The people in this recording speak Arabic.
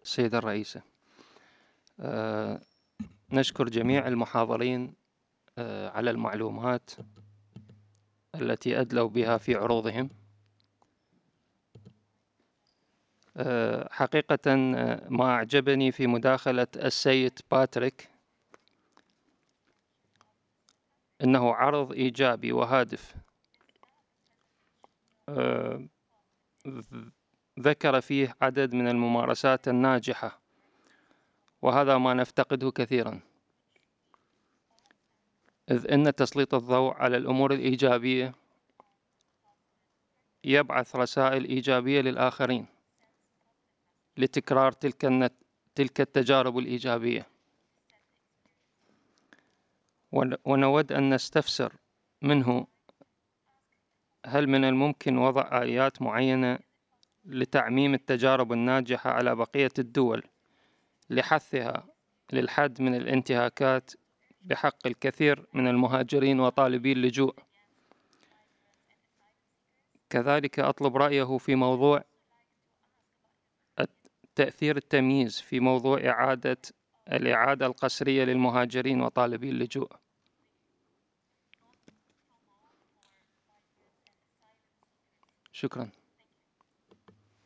السيدة الرئيسة، نشكر جميع المحاضرين على المعلومات التي أدلوا بها في عروضهم. حقيقة ما أعجبني في مداخلة السيد باتريك إنه عرض إيجابي وهادف، ذكر فيه عدد من الممارسات الناجحة، وهذا ما نفتقده كثيرا، إذ إن تسليط الضوء على الأمور الإيجابية يبعث رسائل إيجابية للآخرين لتكرار تلك التجارب الإيجابية. ونود أن نستفسر منه هل من الممكن وضع آليات معينة لتعميم التجارب الناجحة على بقية الدول لحثها للحد من الانتهاكات بحق الكثير من المهاجرين وطالبي اللجوء. كذلك أطلب رأيه في موضوع تأثير التمييز في موضوع الإعادة القسرية للمهاجرين وطالبي اللجوء. شكرا.